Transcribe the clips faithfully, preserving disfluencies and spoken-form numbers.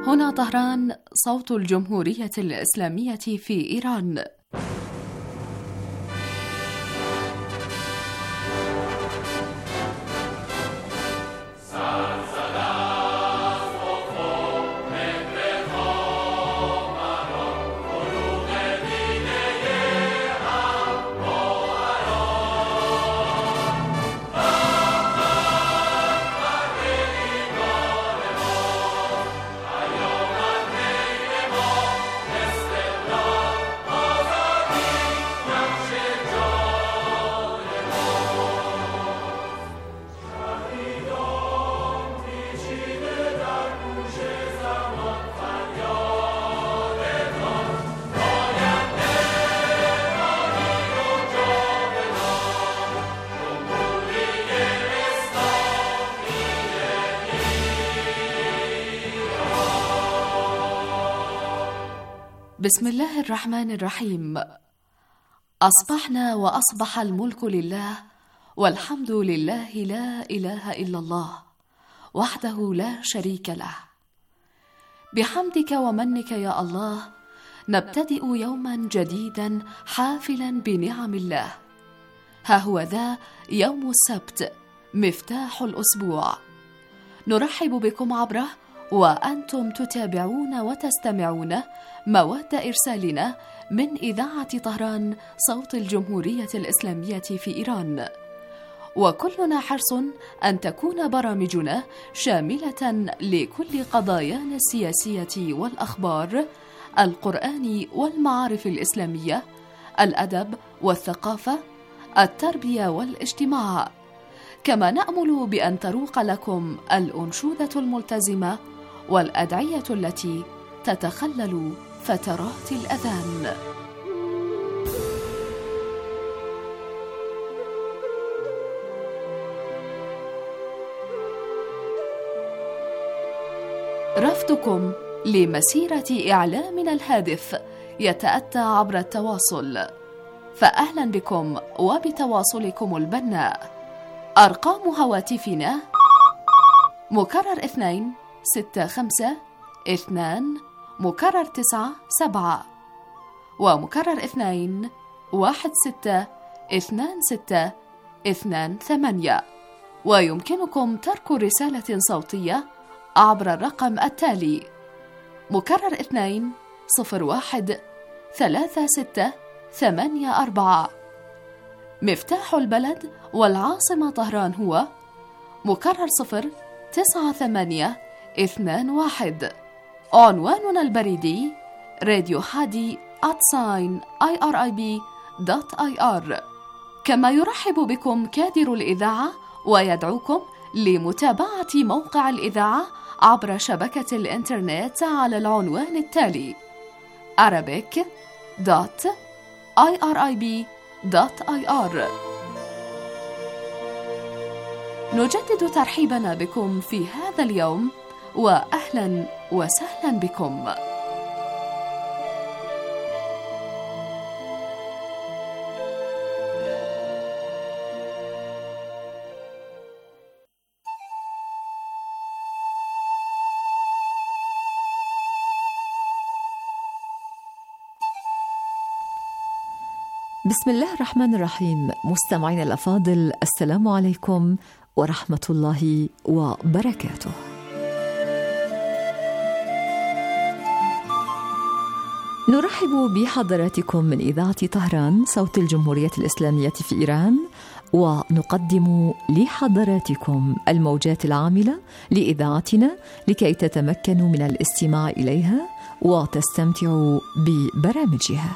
هنا طهران، صوت الجمهورية الإسلامية في إيران. بسم الله الرحمن الرحيم. أصبحنا وأصبح الملك لله، والحمد لله، لا إله إلا الله وحده لا شريك له. بحمدك ومنك يا الله نبتدئ يوما جديدا حافلا بنعم الله. ها هو ذا يوم السبت، مفتاح الأسبوع، نرحب بكم عبره وأنتم تتابعون وتستمعون مواد إرسالنا من إذاعة طهران، صوت الجمهورية الإسلامية في إيران. وكلنا حرص أن تكون برامجنا شاملة لكل قضايانا السياسية والأخبار، القرآن والمعارف الإسلامية، الأدب والثقافة، التربية والاجتماع. كما نأمل بأن تروق لكم الأنشودة الملتزمة والأدعية التي تتخلل فترات الأذان. رفضكم لمسيرة إعلامنا الهادف يتأتى عبر التواصل، فأهلا بكم وبتواصلكم البناء. أرقام هواتفنا مكرر اثنين ستة خمسة اثنان مكرر تسعة سبعة ومكرر اثنين واحد ستة اثنان ستة اثنان ثمانية. ويمكنكم ترك رسالة صوتية عبر الرقم التالي: مكرر اثنين صفر واحد ثلاثة ستة ثمانية أربعة. مفتاح البلد والعاصمة طهران هو مكرر صفر تسعة ثمانية اثنان واحد. عنواننا البريدي راديو حادي آت ساين آي آر آي بي دوت آي آر. كما يرحب بكم كادر الإذاعة ويدعوكم لمتابعة موقع الإذاعة عبر شبكة الإنترنت على العنوان التالي: arabic دوت آي آر آي بي دوت آي آر. نجدد ترحيبنا بكم في هذا اليوم، وأهلا وسهلا بكم. بسم الله الرحمن الرحيم. مستمعين الأفاضل، السلام عليكم ورحمة الله وبركاته. نرحب بحضراتكم من إذاعة طهران، صوت الجمهورية الإسلامية في إيران، ونقدم لحضراتكم الموجات العاملة لإذاعتنا لكي تتمكنوا من الاستماع إليها وتستمتعوا ببرامجها.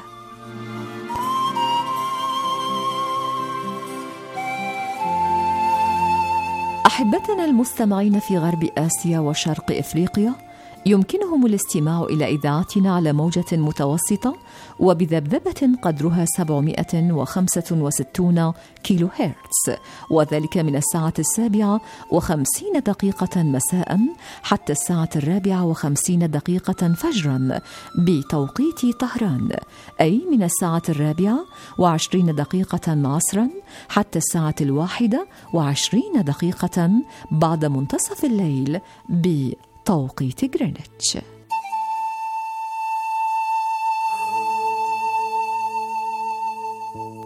أحبتنا المستمعين في غرب آسيا وشرق إفريقيا، يمكنهم الاستماع إلى إذاعتنا على موجة متوسطة وبذبذبة قدرها سبعمائة وخمسة وستين كيلو هرتز، وذلك من الساعة السابعة وخمسين دقيقة مساء حتى الساعة الرابعة وخمسين دقيقة فجرا بتوقيت طهران، أي من الساعة الرابعة وعشرين دقيقة عصرا حتى الساعة الواحدة وعشرين دقيقة بعد منتصف الليل بتوقيت غرينتش.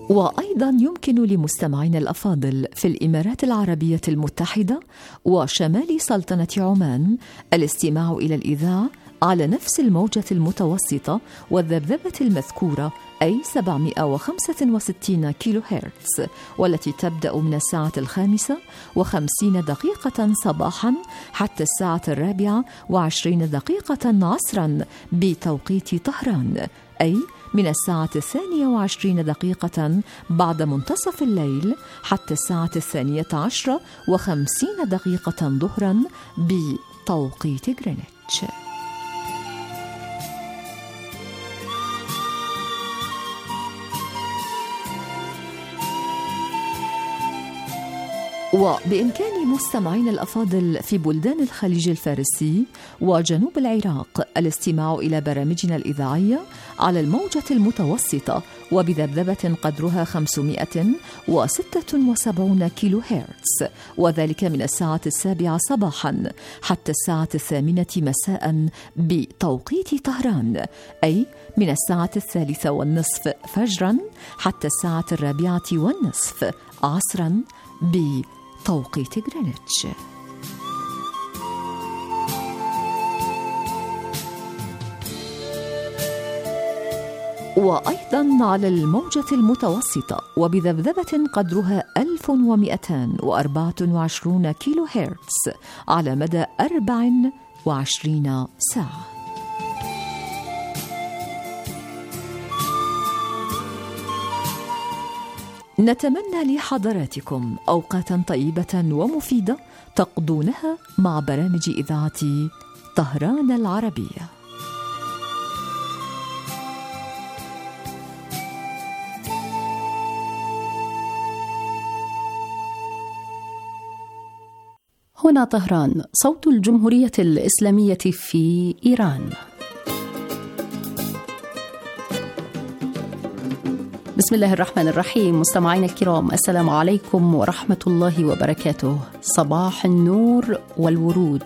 وأيضا يمكن لمستمعينا الأفاضل في الإمارات العربية المتحدة وشمال سلطنة عمان الاستماع إلى الإذاعة على نفس الموجة المتوسطة والذبذبة المذكورة، أي سبعمائة وخمسة وستين كيلو هرتز، والتي تبدأ من الساعة الخامسة وخمسين دقيقة صباحا حتى الساعة الرابعة وعشرين دقيقة عصرا بتوقيت طهران، أي من الساعة الثانية وعشرين دقيقة بعد منتصف الليل حتى الساعة الثانية عشرة وخمسين دقيقة ظهرا بتوقيت غرينتش. وبإمكان مستمعين الأفاضل في بلدان الخليج الفارسي وجنوب العراق الاستماع إلى برامجنا الإذاعية على الموجة المتوسطة وبذبذبة قدرها خمسمائة وستة وسبعين كيلو هرتز، وذلك من الساعة السابعة صباحا حتى الساعة الثامنة مساء بتوقيت طهران، أي من الساعة الثالثة والنصف فجرا حتى الساعة الرابعة والنصف عصرا بتوقيت غرينتش. وأيضا على الموجة المتوسطة وبذبذبة قدرها ألف ومئتين وأربعة وعشرين كيلو هرتز على مدى أربع وعشرين ساعة. نتمنى لحضراتكم أوقاتا طيبة ومفيدة تقضونها مع برامج إذاعة طهران العربية. هنا طهران، صوت الجمهورية الإسلامية في إيران. بسم الله الرحمن الرحيم. مستمعينا الكرام، السلام عليكم ورحمة الله وبركاته. صباح النور والورود.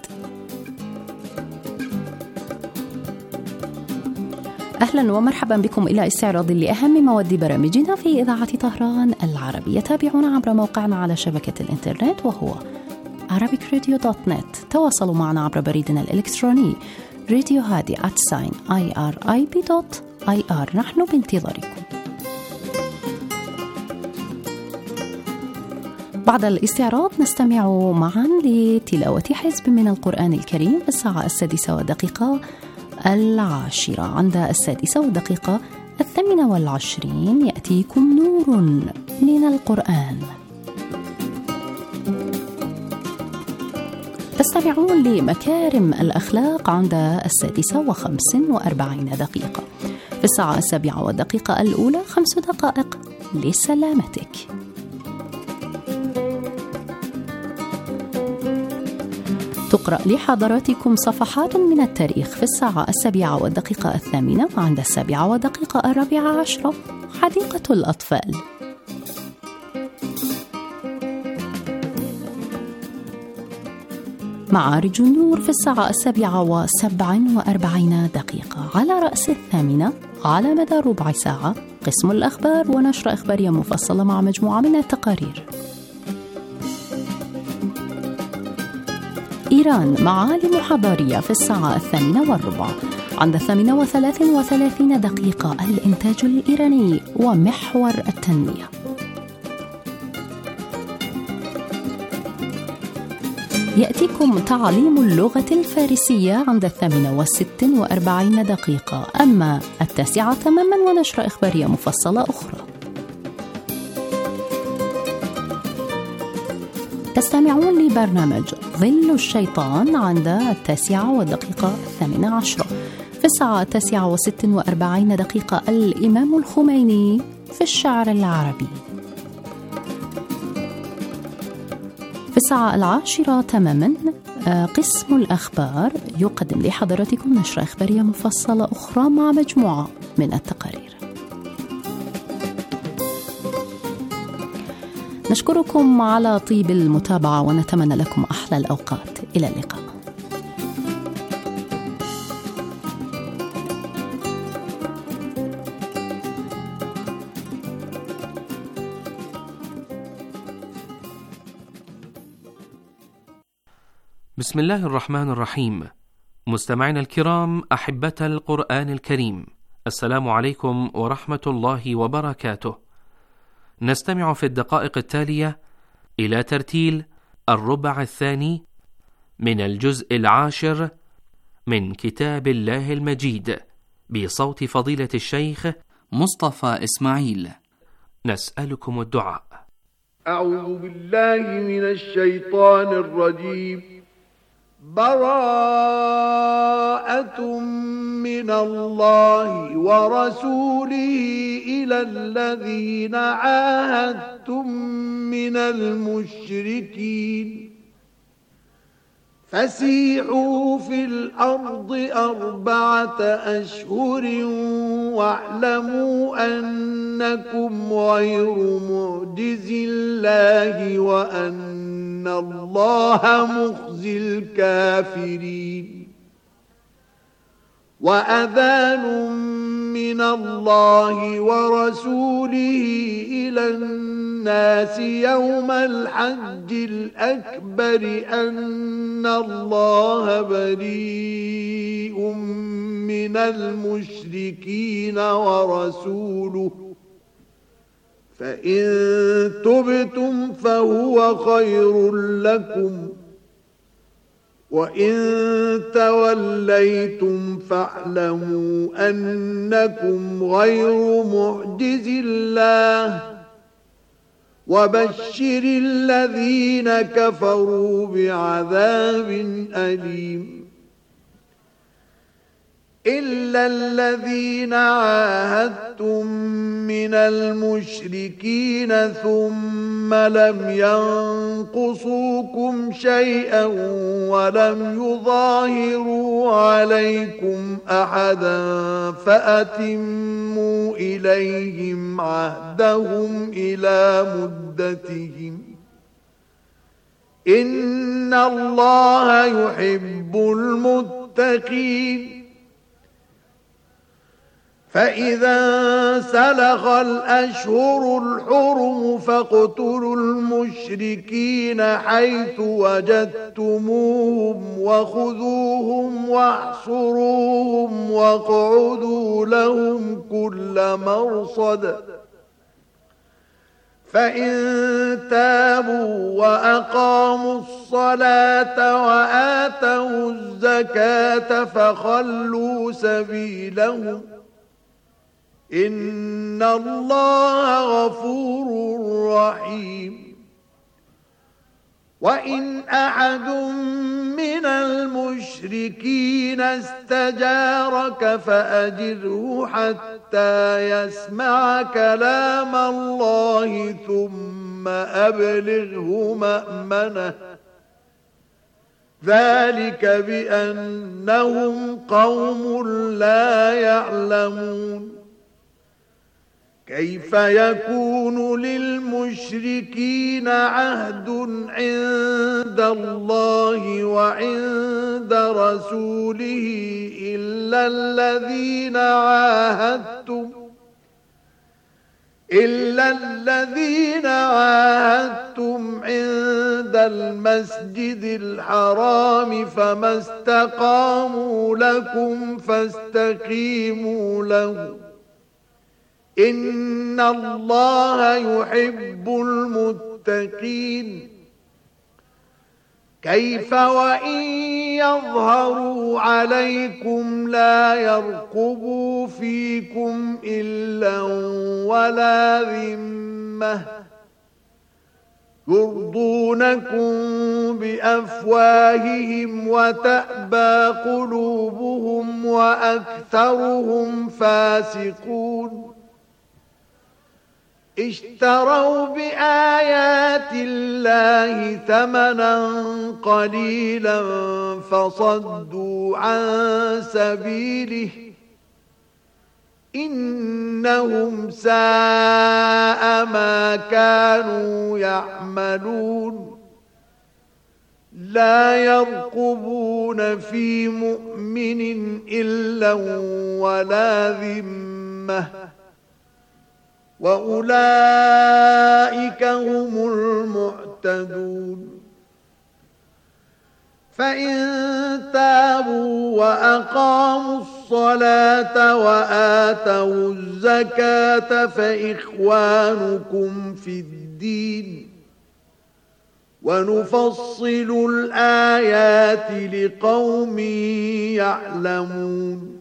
أهلا ومرحبا بكم إلى استعراض لأهم مواد برامجنا في إذاعة طهران العربية. تابعونا عبر موقعنا على شبكة الإنترنت وهو arabic radio dot net. تواصلوا معنا عبر بريدنا الإلكتروني راديو هادي آت ساين آي آر آي بي دوت آي آر. نحن بانتظاركم. بعد الاستعراض نستمع معا لتلاوة حزب من القرآن الكريم في الساعة السادسة والدقيقة العاشرة. عند السادسة والدقيقة الثامنة والعشرين يأتيكم نور من القرآن. تستمعون لمكارم الأخلاق عند السادسة وخمس وأربعين دقيقة. في الساعة السابعة والدقيقة الأولى خمس دقائق لسلامتك. تقرأ لحضراتكم صفحات من التاريخ في الساعة السابعة والدقيقة الثامنة. عند السابعة والدقيقة الرابعة عشرة حديقة الأطفال. معارج النور في الساعة السابعة وسبع وأربعين دقيقة. على رأس الثامنة على مدى ربع ساعة قسم الأخبار ونشرة إخبارية مفصلة مع مجموعة من التقارير. إيران معالم حضارية في الساعة الثامنة والربع. عند الثامنة وثلاث وثلاثين دقيقة الإنتاج الإيراني ومحور التنمية. يأتيكم تعليم اللغة الفارسية عند الثامنة والست وأربعين دقيقة. أما التاسعة تماما ونشرة إخبارية مفصلة أخرى. تستمعون لبرنامج ظل الشيطان عند التاسعة والدقيقة الثامنة عشرة. في الساعة التاسعة وست وأربعين دقيقة الإمام الخميني في الشعر العربي. في الساعة العاشرة تماما قسم الأخبار يقدم لحضراتكم نشرة إخبارية مفصلة أخرى مع مجموعة من التقارير. نشكركم على طيب المتابعة ونتمنى لكم أحلى الأوقات. إلى اللقاء. بسم الله الرحمن الرحيم. مستمعينا الكرام، أحبة القرآن الكريم، السلام عليكم ورحمة الله وبركاته. نستمع في الدقائق التالية إلى ترتيل الربع الثاني من الجزء العاشر من كتاب الله المجيد بصوت فضيلة الشيخ مصطفى إسماعيل. نسألكم الدعاء. أعوذ بالله من الشيطان الرجيم. براءة من الله ورسوله إلى الذين عاهدتم من المشركين فسيحوا في الأرض أربعة أشهر واعلموا أنكم غير معجز الله وأن الله مخزي الكافرين. وأذان من الله ورسوله إلى الناس يوم الحج الأكبر أن الله بريء من المشركين ورسوله فإن تبتم فهو خير لكم وإن توليتم فاعلموا أنكم غير معجز الله وبشر الذين كفروا بعذاب أليم. إلا الذين عاهدتم من المشركين ثم لم ينقصوكم شيئا ولم يظاهروا عليكم أحدا فأتموا إليهم عهدهم إلى مدتهم إن الله يحب المتقين. فإذا سلخ الأشهر الحرم فاقتلوا المشركين حيث وجدتموهم وخذوهم واحصروهم واقعدوا لهم كل مرصد فإن تابوا وأقاموا الصلاة وآتوا الزكاة فخلوا سبيلهم إن الله غفور رحيم. وإن أحد من المشركين استجارك فأجره حتى يسمع كلام الله ثم أبلغه مأمنه ذلك بأنهم قوم لا يعلمون. كيف يكون للمشركين عهد عند الله وعند رسوله إلا الذين عاهدتم إلا الذين عاهدتم عند المسجد الحرام فما استقاموا لكم فاستقيموا لهم إن الله يحب المتقين. كيف وإن يظهروا عليكم لا يرقبوا فيكم إلا ولا ذمة يرضونكم بأفواههم وتأبى قلوبهم وأكثرهم فاسقون. اشتروا بآيات الله ثمنا قليلا فصدوا عن سبيله إنهم ساء ما كانوا يعملون. لا يرقبون في مؤمن إلا ولا ذمة وأولئك هم المعتدون. فإن تابوا وأقاموا الصلاة وآتوا الزكاة فإخوانكم في الدين ونفصل الآيات لقوم يعلمون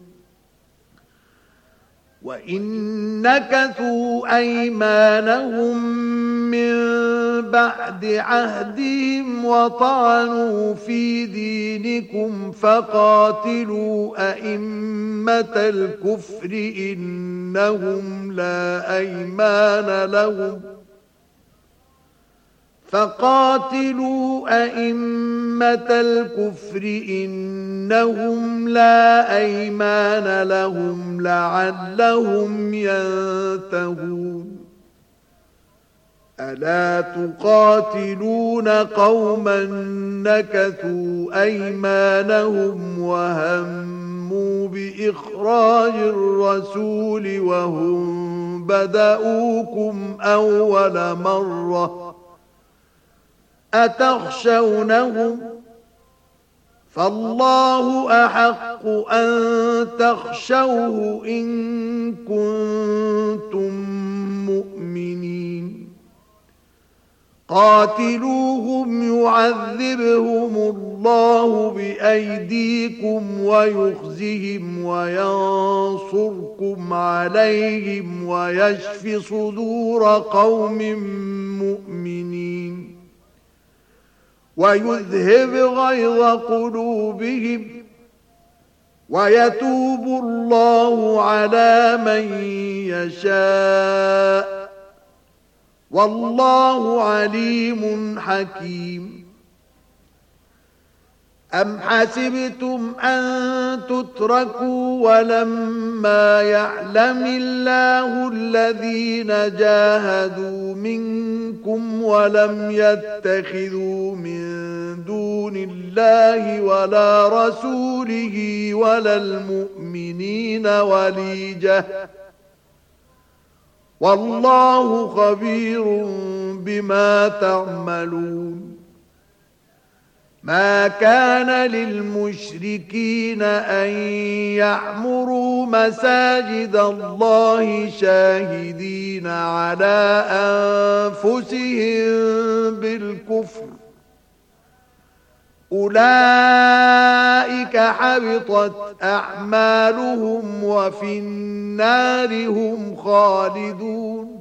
وإن نكثوا أيمانهم من بعد عهدهم وطعنوا في دينكم فقاتلوا أئمة الكفر إنهم لا أيمان لهم فقاتلوا أئمة الكفر إنهم لا أيمان لهم لعلهم ينتهون ألا تقاتلون قوما نكثوا أيمانهم وهموا بإخراج الرسول وهم بدأوكم أول مرة أتخشونهم فالله أحق أن تخشوه إن كنتم مؤمنين قاتلوهم يعذبهم الله بأيديكم ويخزهم وينصركم عليهم ويشف صدور قوم مؤمنين ويذهب غيظ قلوبهم ويتوب الله على من يشاء والله عليم حكيم أم حسبتم أن تتركوا ولما يعلم الله الذين جاهدوا منكم ولم يتخذوا من دون الله ولا رسوله ولا المؤمنين وليجة والله خبير بما تعملون ما كان للمشركين أن يعمروا مساجد الله شاهدين على أنفسهم بالكفر أولئك حبطت أعمالهم وفي النار هم خالدون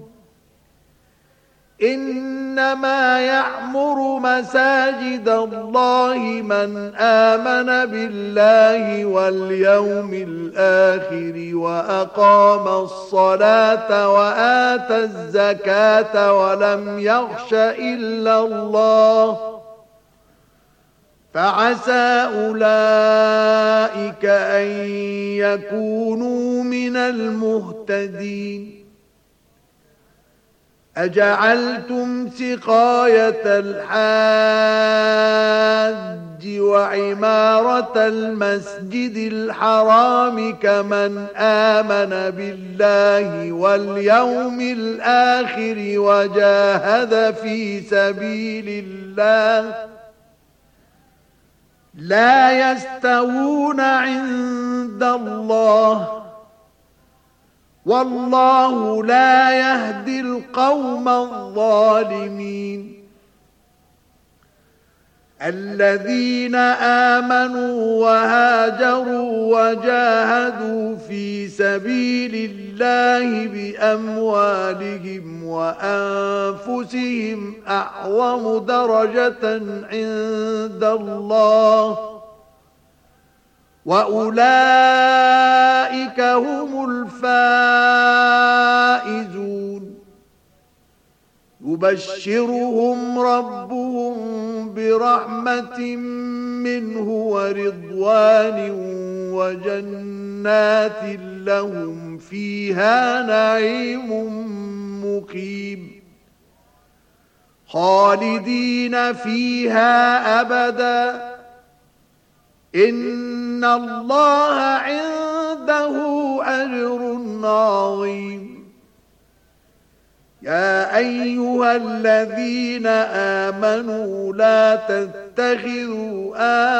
إنما يعمر مساجد الله من آمن بالله واليوم الآخر وأقام الصلاة وآتى الزكاة ولم يخش إلا الله فعسى أولئك أن يكونوا من المهتدين أجعلتم سقاية الحاج وعمارة المسجد الحرام كمن آمن بالله واليوم الآخر وجاهد في سبيل الله لا يستوون عند الله والله لا يهدي القوم الظالمين الذين آمنوا وهاجروا وجاهدوا في سبيل الله بأموالهم وأنفسهم أعظم درجة عند الله وأولئك هم الفائزون يبشرهم ربهم برحمة منه ورضوان وجنات لهم فيها نعيم مقيم خالدين فيها أبدا إن الله عنده أجر عظيم يا أيها الذين آمنوا لا تتخذوا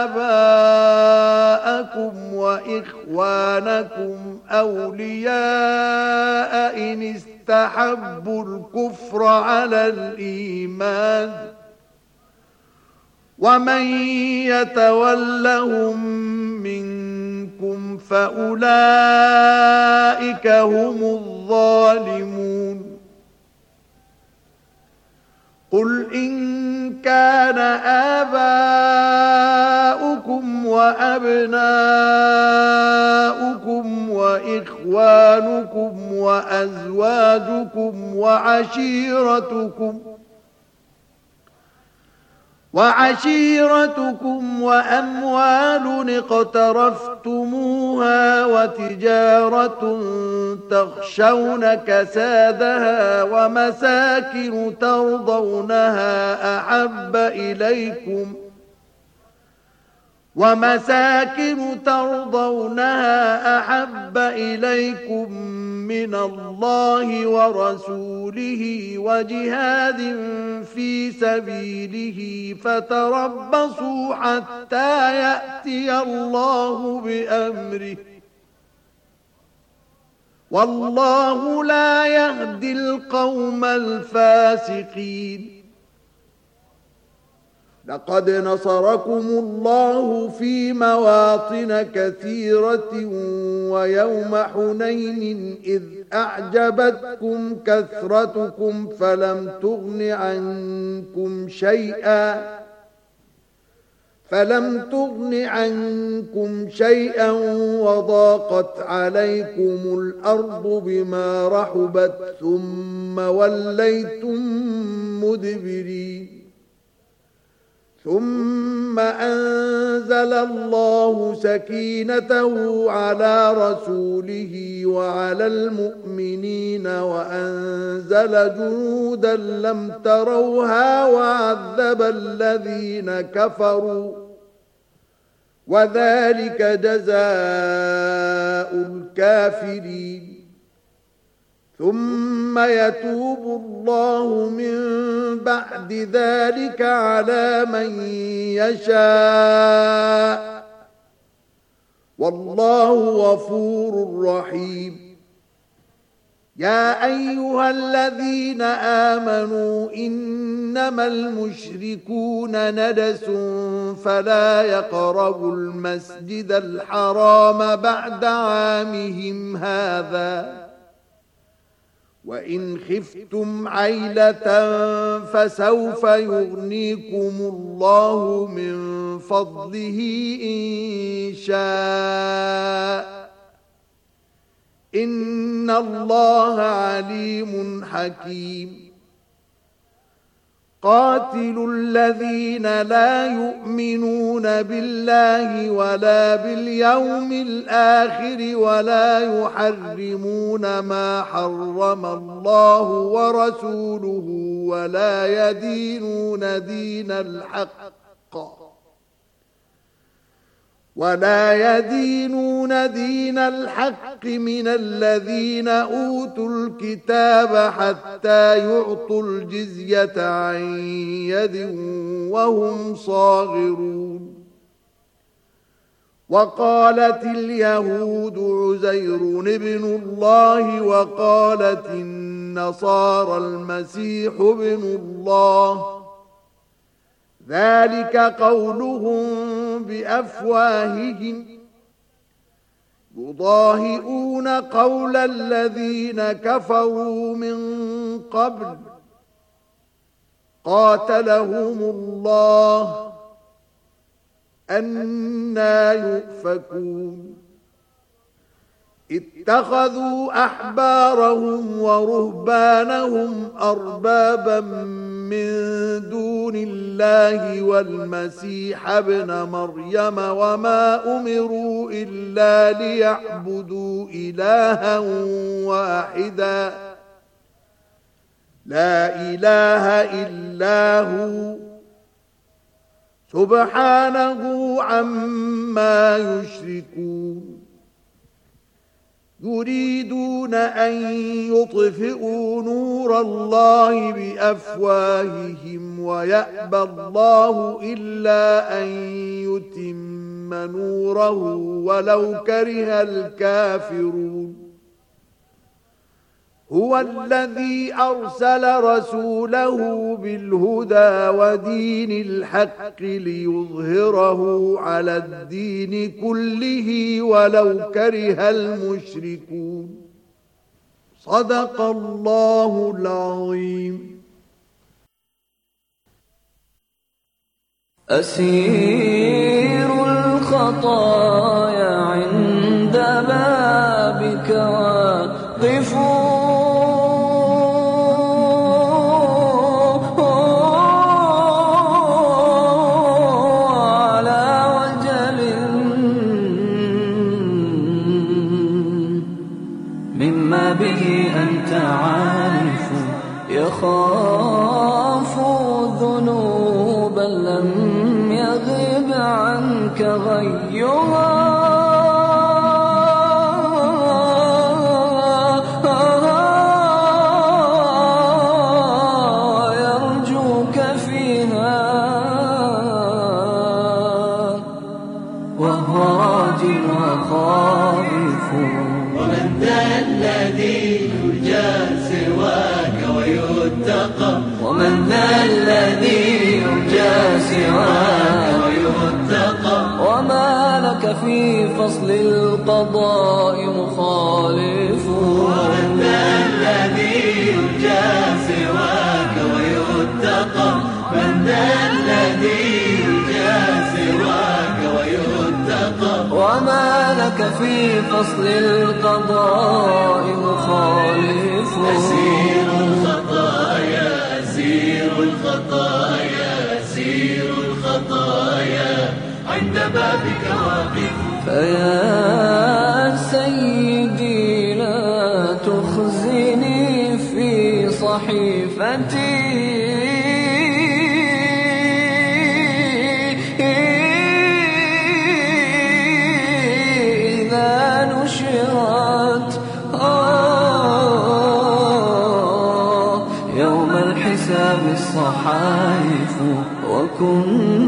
آباءكم وإخوانكم أولياء إن استحبوا الكفر على الإيمان ومن يتولهم منكم فأولئك هم الظالمون قل إن كان آباؤكم وأبناؤكم وإخوانكم وأزواجكم وعشيرتكم وعشيرتكم وأموال اقترفتموها وتجارة تخشون كسادها ومساكن ترضونها أحب إليكم ومساكن ترضونها أحب إليكم من الله ورسوله وجهاد في سبيله فتربصوا حتى يأتي الله بأمره والله لا يهدي القوم الفاسقين لقد نصركم الله في مواطن كثيرة ويوم حنين إذ أعجبتكم كثرتكم فلم تغن عنكم شيئا فلم تغن عنكم شيئا وضاقت عليكم الأرض بما رحبت ثم وليتم مدبرين ثم أنزل الله سكينته على رسوله وعلى المؤمنين وأنزل جنودا لم تروها وعذب الذين كفروا وذلك جزاء الكافرين ثم يتوب الله من بعد ذلك على من يشاء والله غفور رحيم يا أيها الذين آمنوا إنما المشركون نجس فلا يقربوا المسجد الحرام بعد عامهم هذا وإن خفتم عيلة فسوف يغنيكم الله من فضله إن شاء إن الله عليم حكيم قاتلوا الذين لا يؤمنون بالله ولا باليوم الآخر ولا يحرمون ما حرم الله ورسوله ولا يدينون دين الحق ولا يدينون دين الحق من الذين أوتوا الكتاب حتى يعطوا الجزية عن يد وهم صاغرون وقالت اليهود عزير ابن الله وقالت النصارى المسيح ابن الله ذلك قولهم بأفواههم يضاهئون قول الذين كفروا من قبل قاتلهم الله أنى يؤفكون اتخذوا أحبارهم ورهبانهم أربابا من دون الله والمسيح ابن مريم وما أمروا إلا ليعبدوا إلها واحدا لا إله إلا هو سبحانه عما يشركون يريدون أن يطفئوا نور الله بأفواههم ويأبى الله إلا أن يتم نوره ولو كره الكافرون هو الذي أرسل رسوله بالهدى ودين الحق ليظهره على الدين كله ولو كره المشركون صدق الله العظيم. أسير الخطايا عند بابك واقفون يخاف ذنوبا لم يغب عنك غيها ويرجوك فيها وهو راج وخائف. ومن ذا الذي يرجى سواك ويتقى ومن ذا الذي يرجى سواك ويتقى وما لك في فصل القضاء مخالف. ومن ذا الذي يرجى سواك ويتقى من ذا الذي يرجى سواك ويتقى وما لك في فصل القضاء مخالف. أسير الخطايا أسير الخطايا أسير الخطايا عند بابك واقف. فيا سيدي لا تخزني في صحيفتي إذا نشرت الصحائف وكن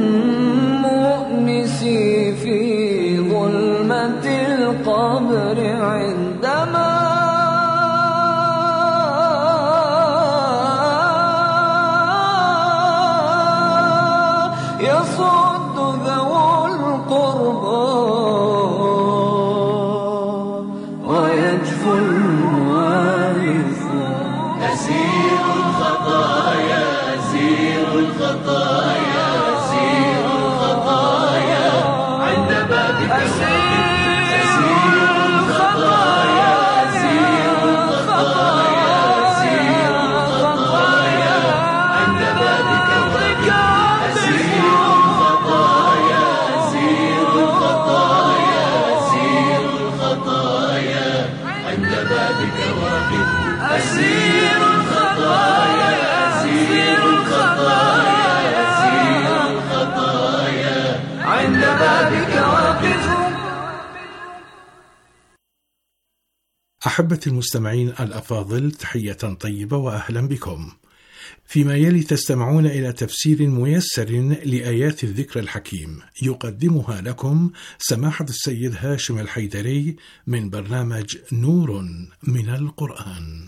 مؤنسي في ظلمة القبر عندما يصد ذو القربى ويجفو الموارث. أسير الخطايا أسير الخطايا أسير الخطايا عند بابك أسير الخطايا أسير الخطايا أسير الخطايا عند بابك أسير الخطايا أسير الخطايا أسير الخطايا عند بابك واقف. أسير الخطايا أسير الخطايا أسير الخطايا عند بابك واقف. أحبة المستمعين الأفاضل، تحية طيبة وأهلا بكم. فيما يلي تستمعون إلى تفسير ميسر لآيات الذكر الحكيم يقدمها لكم سماحة السيد هاشم الحيدري من برنامج نور من القرآن.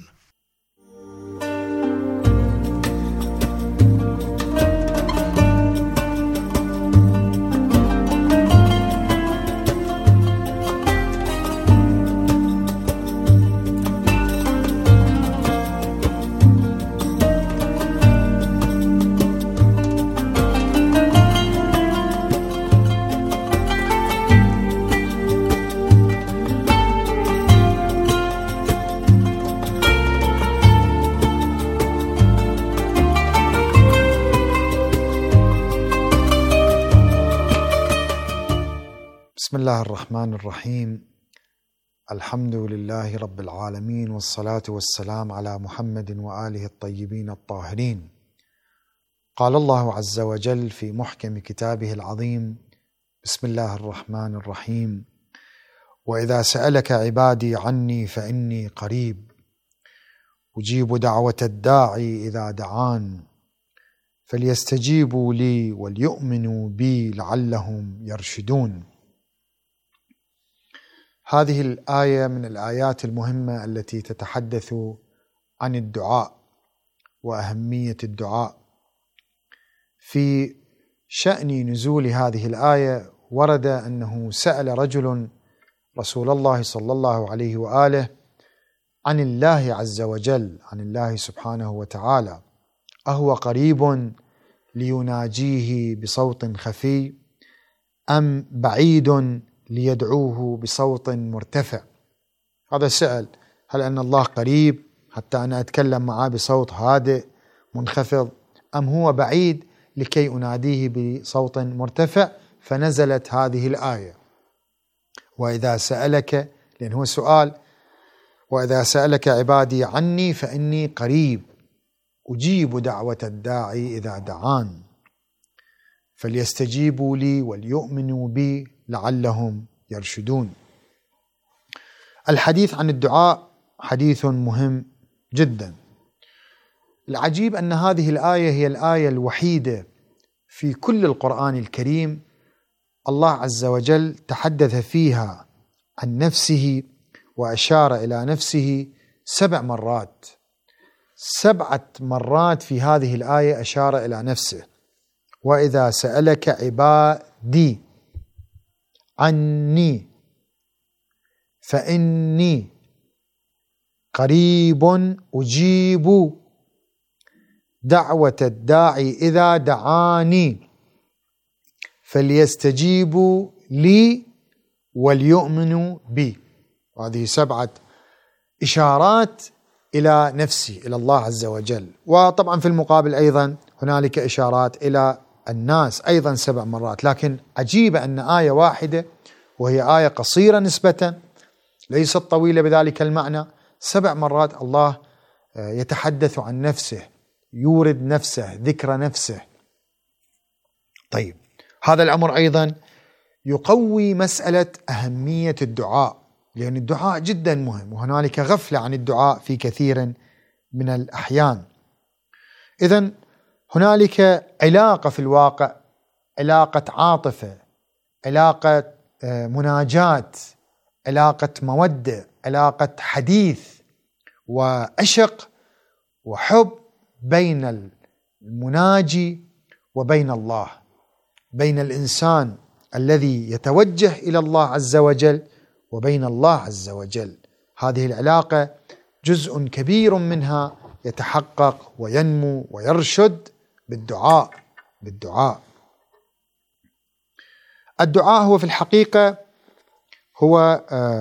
بسم الله الرحمن الرحيم. الحمد لله رب العالمين، والصلاة والسلام على محمد وآله الطيبين الطاهرين. قال الله عز وجل في محكم كتابه العظيم: بسم الله الرحمن الرحيم: وإذا سألك عبادي عني فإني قريب أجيب دعوة الداعي إذا دعان فليستجيبوا لي وليؤمنوا بي لعلهم يرشدون. هذه الآية من الآيات المهمة التي تتحدث عن الدعاء وأهمية الدعاء. في شأن نزول هذه الآية ورد أنه سأل رجل رسول الله صلى الله عليه وآله عن الله عز وجل، عن الله سبحانه وتعالى، أهو قريب ليناجيه بصوت خفي أم بعيد ليدعوه بصوت مرتفع؟ هذا سأل، هل أن الله قريب حتى أنا أتكلم معه بصوت هادئ منخفض، أم هو بعيد لكي أناديه بصوت مرتفع؟ فنزلت هذه الآية: وإذا سألك، لأن هو سؤال، وإذا سألك عبادي عني فإني قريب أجيب دعوة الداعي إذا دعان فليستجيبوا لي وليؤمنوا بي لعلهم يرشدون. الحديث عن الدعاء حديث مهم جدا. العجيب أن هذه الآية هي الآية الوحيدة في كل القرآن الكريم الله عز وجل تحدث فيها عن نفسه وأشار إلى نفسه سبع مرات. سبعة مرات في هذه الآية أشار إلى نفسه. وإذا سألك عبادي عني فإني قريب أجيب دعوة الداعي إذا دعاني فليستجيبوا لي وليؤمنوا بي. وهذه سبعة إشارات إلى نفسي، إلى الله عز وجل. وطبعا في المقابل أيضا هنالك إشارات إلى الناس أيضا سبع مرات. لكن عجيبة أن آية واحدة، وهي آية قصيرة نسبة، ليست طويلة بذلك المعنى، سبع مرات الله يتحدث عن نفسه، يورد نفسه، ذكر نفسه. طيب، هذا الأمر أيضا يقوي مسألة أهمية الدعاء، لأن الدعاء جدا مهم، وهنالك غفلة عن الدعاء في كثير من الأحيان. إذن هنالك علاقة في الواقع، علاقة عاطفة، علاقة مناجاة، علاقة مودة، علاقة حديث وعشق وحب بين المناجي وبين الله، بين الإنسان الذي يتوجه إلى الله عز وجل وبين الله عز وجل. هذه العلاقة جزء كبير منها يتحقق وينمو ويرشد بالدعاء بالدعاء. الدعاء هو في الحقيقة هو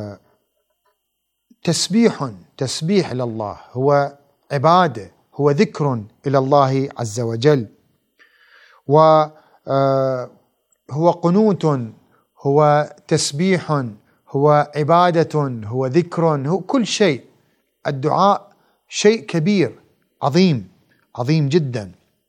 تسبيح تسبيح إلى الله، هو عبادة، هو ذكر إلى الله عز وجل، وهو قنوت، هو تسبيح، هو عبادة، هو ذكر، هو كل شيء. الدعاء شيء كبير عظيم عظيم جدا.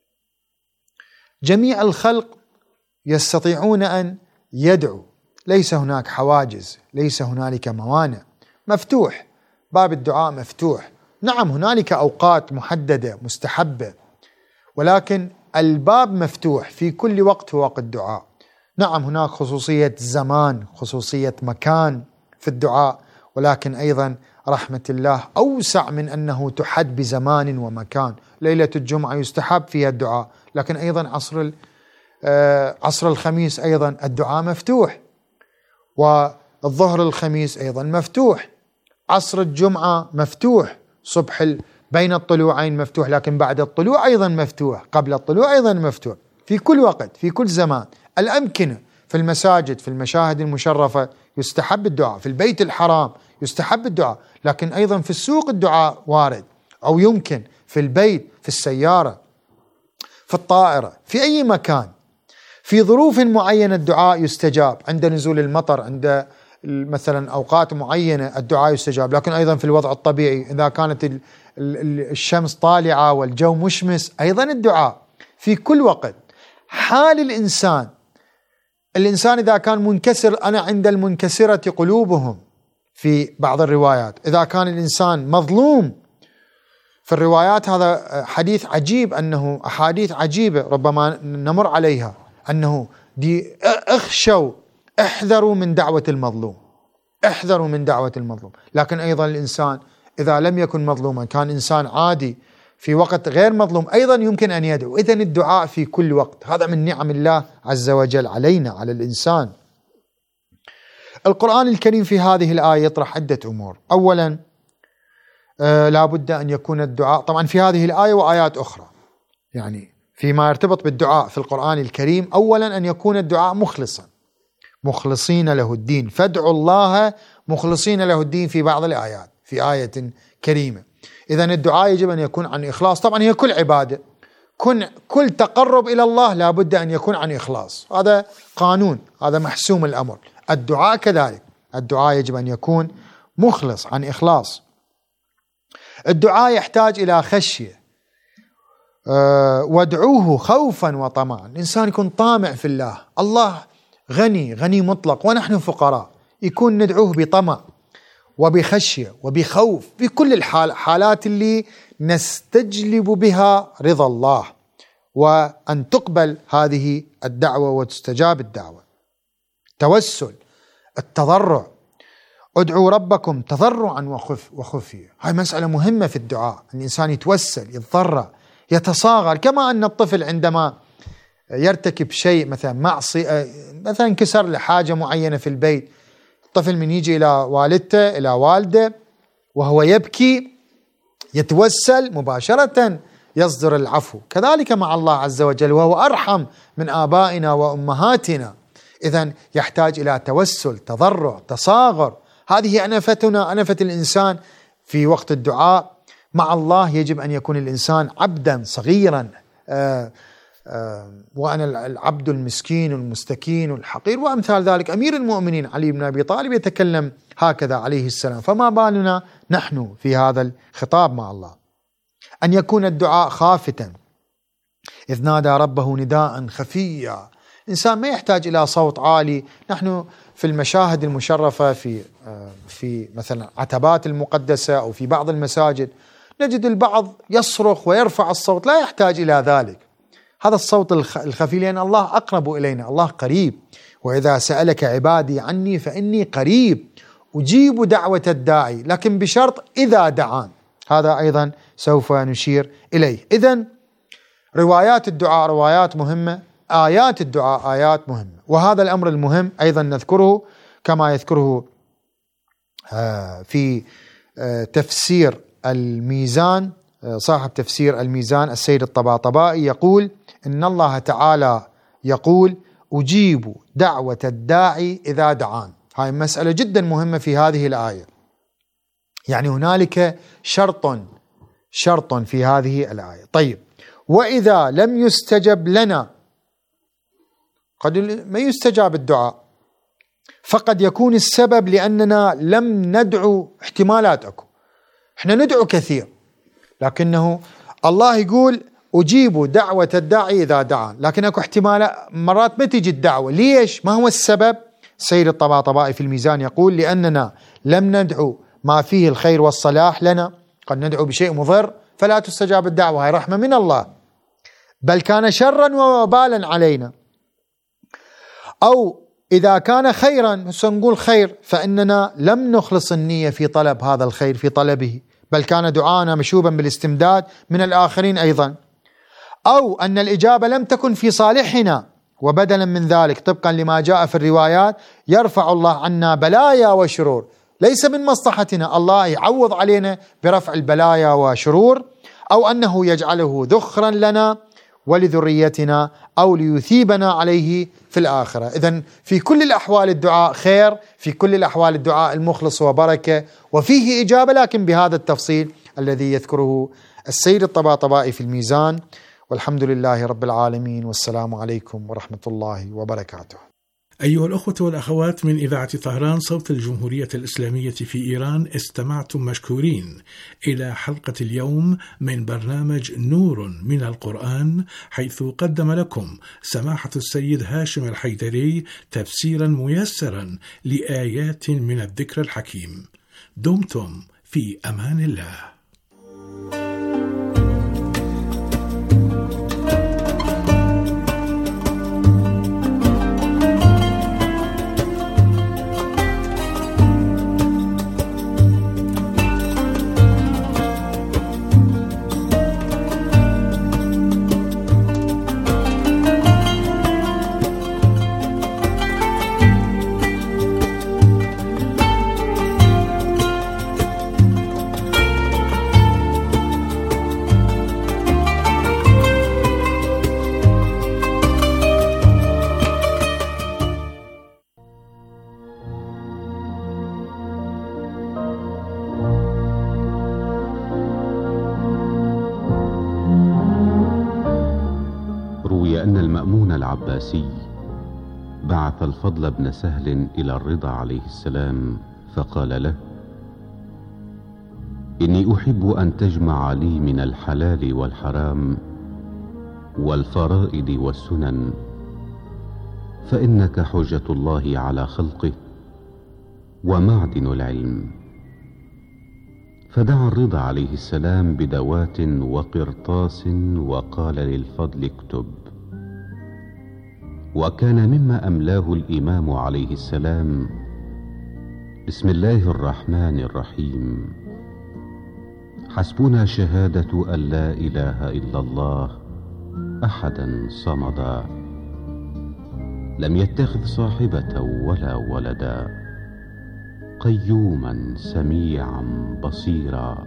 جميع الخلق يستطيعون أن يدعوا، ليس هناك حواجز، ليس هنالك موانع، مفتوح باب الدعاء مفتوح. نعم هنالك أوقات محددة مستحبة، ولكن الباب مفتوح في كل وقت هو وقت الدعاء. نعم هناك خصوصية زمان، خصوصية مكان في الدعاء، ولكن أيضا رحمة الله أوسع من أنه تحد بزمان ومكان. ليلة الجمعة يستحب فيها الدعاء، لكن أيضا عصر عصر الخميس أيضا الدعاء مفتوح، والظهر الخميس أيضا مفتوح، عصر الجمعة مفتوح، صبح بين الطلوعين مفتوح، لكن بعد الطلوع أيضا مفتوح، قبل الطلوع أيضا مفتوح، في كل وقت في كل زمان. الأمكنة في المساجد، في المشاهد المشرفة يستحب الدعاء، في البيت الحرام يستحب الدعاء، لكن أيضا في السوق الدعاء وارد، أو يمكن في البيت، في السيارة، في الطائرة، في أي مكان. في ظروف معينة الدعاء يستجاب، عند نزول المطر، عند مثلا أوقات معينة الدعاء يستجاب، لكن أيضا في الوضع الطبيعي إذا كانت الشمس طالعة والجو مشمس أيضا الدعاء في كل وقت. حال الإنسان، الإنسان إذا كان منكسر، أنا عند المنكسرة قلوبهم، في بعض الروايات. إذا كان الإنسان مظلوم في الروايات، هذا حديث عجيب، أنه أحاديث عجيبة ربما نمر عليها، أنه دي اخشوا احذروا من دعوة المظلوم، احذروا من دعوة المظلوم. لكن أيضا الإنسان إذا لم يكن مظلوما، كان إنسان عادي في وقت غير مظلوم، أيضا يمكن أن يدعو. إذن الدعاء في كل وقت، هذا من نعم الله عز وجل علينا على الإنسان. القرآن الكريم في هذه الآية يطرح عدة أمور. أولا آه لا بد أن يكون الدعاء، طبعا في هذه الآية وآيات أخرى، يعني فيما يرتبط بالدعاء في القرآن الكريم، أولا أن يكون الدعاء مخلصا، مخلصين له الدين، فادعوا الله مخلصين له الدين في بعض الآيات في آية كريمة. إذن الدعاء يجب أن يكون عن إخلاص. طبعا هي كل عبادة، كل, كل تقرب إلى الله لا بد أن يكون عن إخلاص، هذا قانون، هذا محسوم الأمر. الدعاء كذلك، الدعاء يجب أن يكون مخلص عن إخلاص. الدعاء يحتاج إلى خشية، أه وادعوه خوفا وطمعا. الإنسان يكون طامع في الله، الله غني غني مطلق ونحن فقراء، يكون ندعوه بطمع وبخشية وبخوف في كل الحالات اللي نستجلب بها رضا الله، وأن تقبل هذه الدعوة وتستجاب الدعوة. توسل، التضرع، ادعوا ربكم تضرعا وخف وخفية. هاي مسألة مهمة في الدعاء، الإنسان يتوسل، يتضرع، يتصاغر، كما أن الطفل عندما يرتكب شيء مثلا معصية، مثلا كسر لحاجة معينة في البيت، الطفل من يجي إلى والدته إلى والده وهو يبكي يتوسل مباشرة يصدر العفو. كذلك مع الله عز وجل، وهو أرحم من آبائنا وأمهاتنا. إذن يحتاج إلى توسل، تضرع، تصاغر. هذه أنفتنا، أنفة الإنسان في وقت الدعاء مع الله. يجب أن يكون الإنسان عبدا صغيرا، آآ آآ وأنا العبد المسكين المستكين الحقير وأمثال ذلك. أمير المؤمنين علي بن أبي طالب يتكلم هكذا عليه السلام، فما بالنا نحن في هذا الخطاب مع الله. أن يكون الدعاء خافتا، إذ نادى ربه نداء خفيا. الإنسان ما يحتاج إلى صوت عالي. نحن في المشاهد المشرفة في في مثلا عتبات المقدسة أو في بعض المساجد نجد البعض يصرخ ويرفع الصوت، لا يحتاج إلى ذلك. هذا الصوت الخفي، لأن الله أقرب إلينا، الله قريب. وإذا سألك عبادي عني فإني قريب أجيب دعوة الداعي، لكن بشرط إذا دعان. هذا أيضا سوف نشير إليه. إذن روايات الدعاء روايات مهمة، آيات الدعاء آيات مهمة. وهذا الأمر المهم أيضا نذكره كما يذكره في تفسير الميزان، صاحب تفسير الميزان السيد الطباطبائي يقول إن الله تعالى يقول أجيب دعوة الداعي إذا دعان. هاي مسألة جدا مهمة في هذه الآية، يعني هنالك شرط شرط في هذه الآية. طيب، وإذا لم يستجب لنا، قد ما يستجاب الدعاء، فقد يكون السبب لأننا لم ندعو. احتمالات أكو، احنا ندعو كثير، لكنه الله يقول أجيب دعوة الداعي إذا دعان، لكن أكو احتمال مرات ما تجي الدعوة. ليش؟ ما هو السبب؟ سيد الطباطبائي في الميزان يقول لأننا لم ندعو ما فيه الخير والصلاح لنا. قد ندعو بشيء مضر فلا تستجاب الدعوة، هاي رحمة من الله، بل كان شرا ووبالا علينا. أو إذا كان خيرا سنقول خير، فإننا لم نخلص النية في طلب هذا الخير، في طلبه، بل كان دعانا مشوبا بالاستمداد من الآخرين أيضا. أو أن الإجابة لم تكن في صالحنا، وبدلا من ذلك طبقا لما جاء في الروايات يرفع الله عنا بلايا وشرور، ليس من مصلحتنا، الله يعوض علينا برفع البلايا وشرور. أو أنه يجعله ذخرا لنا ولذريتنا، أو ليثيبنا عليه في الآخرة. إذن في كل الأحوال الدعاء خير، في كل الأحوال الدعاء المخلص وبركة وفيه إجابة، لكن بهذا التفصيل الذي يذكره السيد الطباطبائي في الميزان. والحمد لله رب العالمين، والسلام عليكم ورحمة الله وبركاته. أيها الأخوة والأخوات من إذاعة طهران صوت الجمهورية الإسلامية في إيران، استمعتم مشكورين إلى حلقة اليوم من برنامج نور من القرآن، حيث قدم لكم سماحة السيد هاشم الحيدري تفسيرا ميسرا لآيات من الذكر الحكيم. دمتم في أمان الله. روي أن المأمون العباسي بعث الفضل بن سهل إلى الرضا عليه السلام فقال له: إني أحب أن تجمع لي من الحلال والحرام والفرائض والسنن، فإنك حجة الله على خلقه ومعدن العلم. فدعا الرضا عليه السلام بدوات وقرطاس وقال للفضل: اكتب. وكان مما أملاه الإمام عليه السلام: بسم الله الرحمن الرحيم، حسبنا شهادة أن لا إله إلا الله أحدا صمدا، لم يتخذ صاحبة ولا ولدا، قيوما سميعا بصيرا،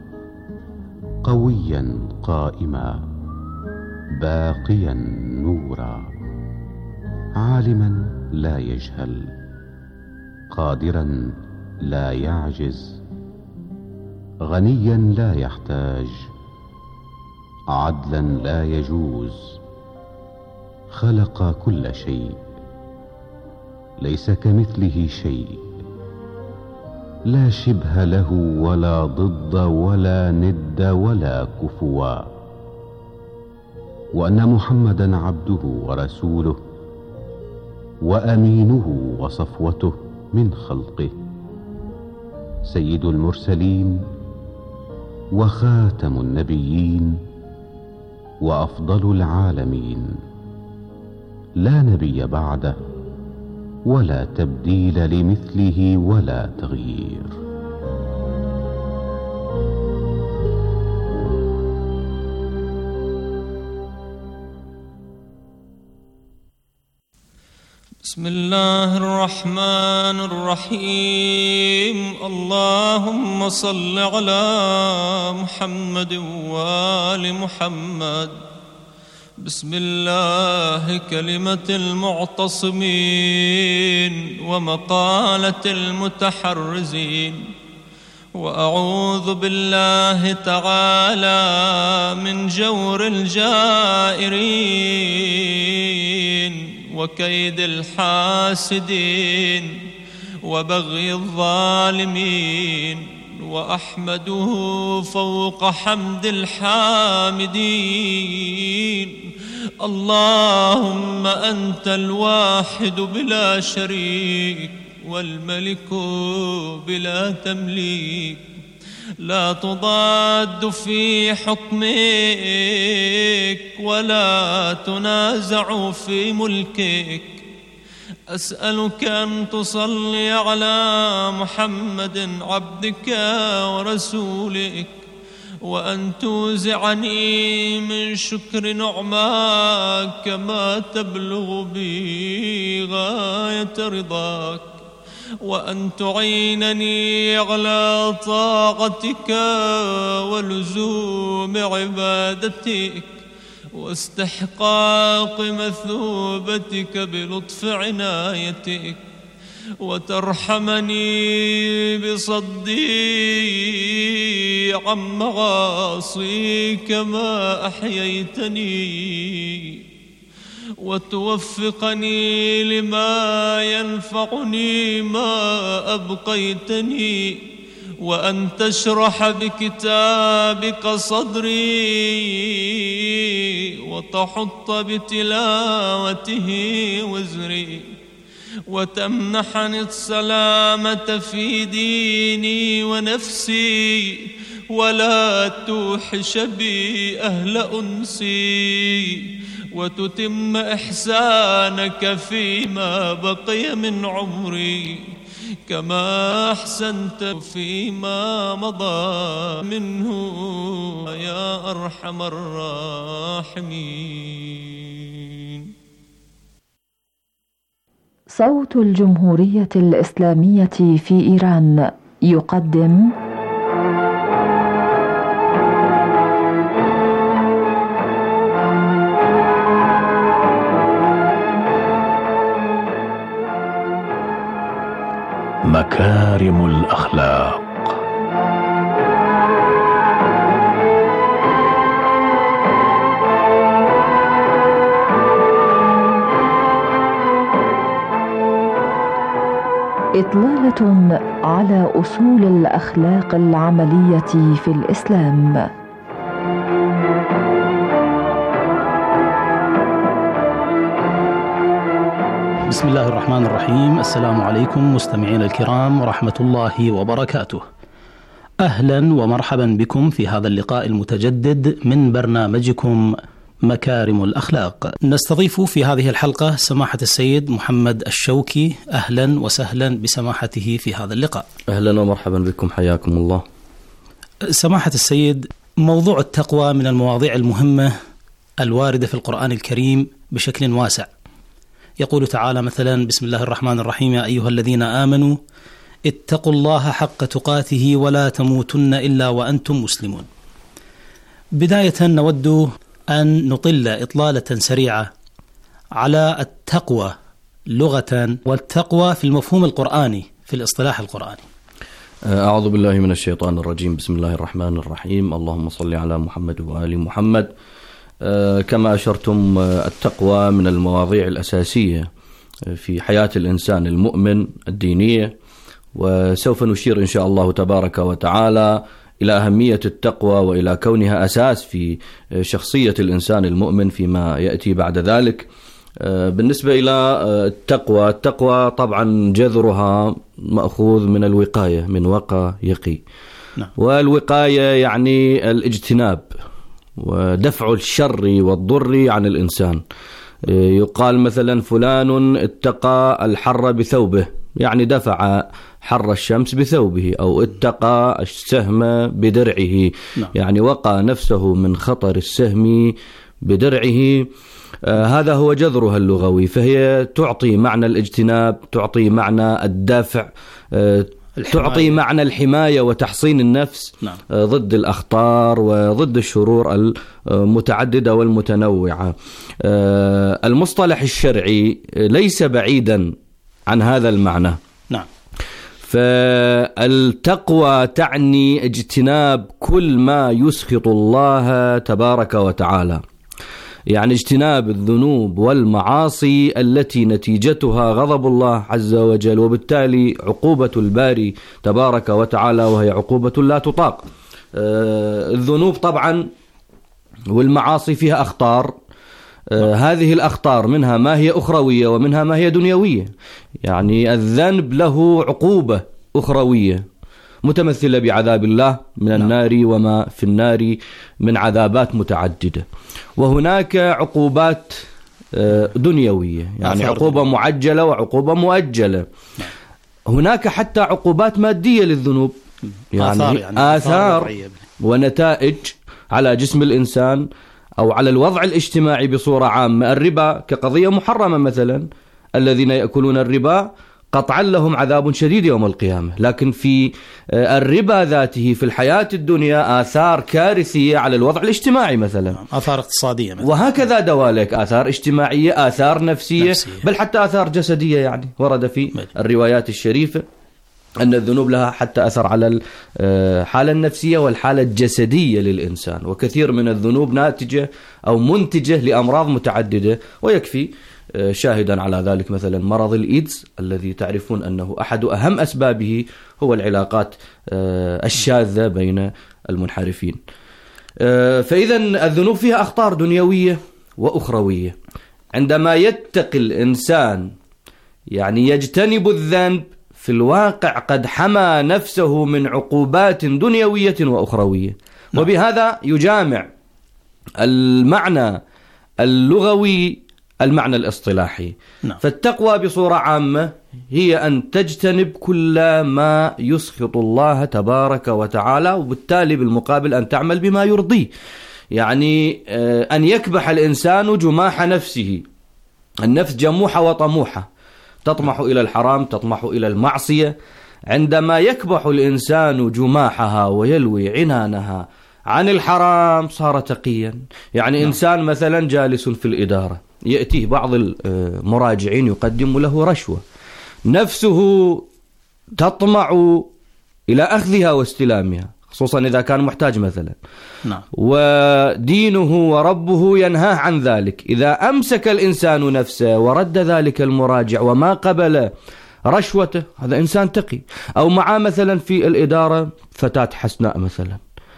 قويا قائما، باقيا نورا، عالما لا يجهل، قادرا لا يعجز، غنيا لا يحتاج، عدلا لا يجوز، خلق كل شيء، ليس كمثله شيء، لا شبه له ولا ضد ولا ند ولا كفوا، وأن محمدا عبده ورسوله وأمينه وصفوته من خلقه، سيد المرسلين وخاتم النبيين وأفضل العالمين، لا نبي بعده ولا تبديل لمثله ولا تغيير. بسم الله الرحمن الرحيم. اللهم صل على محمد وآل محمد. بسم الله كلمة المعتصمين ومقالة المتحرزين، وأعوذ بالله تعالى من جور الجائرين وكيد الحاسدين وبغي الظالمين، وأحمده فوق حمد الحامدين. اللهم أنت الواحد بلا شريك، والملك بلا تمليك، لا تضاد في حكمك ولا تنازع في ملكك. أسألك أن تصلي على محمد عبدك ورسولك، وأن توزعني من شكر نعماك ما تبلغ بي غاية رضاك، وأن تعينني على طاعتك ولزوم عبادتك واستحقاق مثوبتك بلطف عنايتك، وترحمني بصدي عن معاصيك ما أحييتني، وتوفقني لما ينفعني ما أبقيتني، وأن تشرح بكتابك صدري وتحط بتلاوته وزري، وتمنحني السلامة في ديني ونفسي، ولا توحش بي أهل أنسي، وتتم إحسانك فيما بقي من عمري كما أحسنت فيما مضى منه يا أرحم الراحمين. صوت الجمهورية الإسلامية في إيران يقدم مكارم الأخلاق. إطلالة على أصول الأخلاق العملية في الإسلام. بسم الله الرحمن الرحيم. السلام عليكم مستمعين الكرام ورحمة الله وبركاته. أهلا ومرحبا بكم في هذا اللقاء المتجدد من برنامجكم مكارم الأخلاق. نستضيف في هذه الحلقة سماحة السيد محمد الشوكي. أهلا وسهلا بسماحته في هذا اللقاء. أهلا ومرحبا بكم، حياكم الله. سماحة السيد، موضوع التقوى من المواضيع المهمة الواردة في القرآن الكريم بشكل واسع. يقول تعالى مثلا: بسم الله الرحمن الرحيم: يا أيها الذين آمنوا اتقوا الله حق تقاته ولا تموتن إلا وأنتم مسلمون. بداية نود أن نطل إطلالة سريعة على التقوى لغة والتقوى في المفهوم القرآني في الاصطلاح القرآني. أعوذ بالله من الشيطان الرجيم. بسم الله الرحمن الرحيم. اللهم صل على محمد وآل محمد. كما أشرتم، التقوى من المواضيع الأساسية في حياة الإنسان المؤمن الدينية، وسوف نشير إن شاء الله تبارك وتعالى إلى أهمية التقوى وإلى كونها أساس في شخصية الإنسان المؤمن فيما يأتي بعد ذلك. بالنسبة إلى التقوى، التقوى طبعا جذرها مأخوذ من الوقاية، من وقى يقي. نعم. والوقاية يعني الاجتناب ودفع الشر والضر عن الإنسان. يقال مثلا فلان اتقى الحر بثوبه، يعني دفع حر الشمس بثوبه، أو اتقى السهم بدرعه. نعم. يعني وقى نفسه من خطر السهم بدرعه. آه هذا هو جذرها اللغوي، فهي تعطي معنى الاجتناب، تعطي معنى الدافع، آه تعطي معنى الحماية وتحصين النفس. نعم. ضد الأخطار وضد الشرور المتعددة والمتنوعة. المصطلح الشرعي ليس بعيدا عن هذا المعنى. نعم. فالتقوى تعني اجتناب كل ما يسخط الله تبارك وتعالى، يعني اجتناب الذنوب والمعاصي التي نتيجتها غضب الله عز وجل، وبالتالي عقوبة الباري تبارك وتعالى، وهي عقوبة لا تطاق. آه الذنوب طبعا والمعاصي فيها أخطار. آه هذه الأخطار منها ما هي أخروية ومنها ما هي دنيوية. يعني الذنب له عقوبة أخروية متمثلة بعذاب الله من النار وما في النار من عذابات متعددة، وهناك عقوبات دنيوية، يعني عقوبة معجلة وعقوبة مؤجلة. هناك حتى عقوبات مادية للذنوب، يعني آثار, يعني آثار ونتائج على جسم الإنسان أو على الوضع الاجتماعي بصورة عامة. الربا كقضية محرمة مثلا، الذين يأكلون الربا قطعا لهم عذاب شديد يوم القيامة، لكن في الربا ذاته في الحياة الدنيا آثار كارثية على الوضع الاجتماعي مثلا، آثار اقتصادية مثلا. وهكذا دوالك آثار اجتماعية، آثار نفسية, نفسية، بل حتى آثار جسدية، يعني ورد في الروايات الشريفة أن الذنوب لها حتى أثر على الحالة النفسية والحالة الجسدية للإنسان، وكثير من الذنوب ناتجة أو منتجة لأمراض متعددة، ويكفي شاهدا على ذلك مثلا مرض الإيدز الذي تعرفون أنه أحد أهم أسبابه هو العلاقات الشاذة بين المنحرفين. فإذا الذنوب فيها أخطار دنيوية وأخروية. عندما يتقي الإنسان يعني يجتنب الذنب، في الواقع قد حمى نفسه من عقوبات دنيوية وأخروية. وبهذا يجامع المعنى اللغوي المعنى الاصطلاحي. فالتقوى بصورة عامة هي أن تجتنب كل ما يسخط الله تبارك وتعالى، وبالتالي بالمقابل أن تعمل بما يرضيه. يعني أن يكبح الإنسان جماح نفسه. النفس جموحة وطموحة، تطمح إلى الحرام، تطمح إلى المعصية. عندما يكبح الإنسان جماحها ويلوي عنانها عن الحرام صار تقيا. يعني نعم. إنسان مثلا جالس في الإدارة، يأتيه بعض المراجعين يقدم له رشوة، نفسه تطمع إلى أخذها واستلامها، خصوصا إذا كان محتاج مثلا. نعم. ودينه وربه ينهاه عن ذلك. إذا أمسك الإنسان نفسه ورد ذلك المراجع وما قبل رشوته، هذا إنسان تقي. أو معه مثلا في الإدارة فتاة حسناء مثلا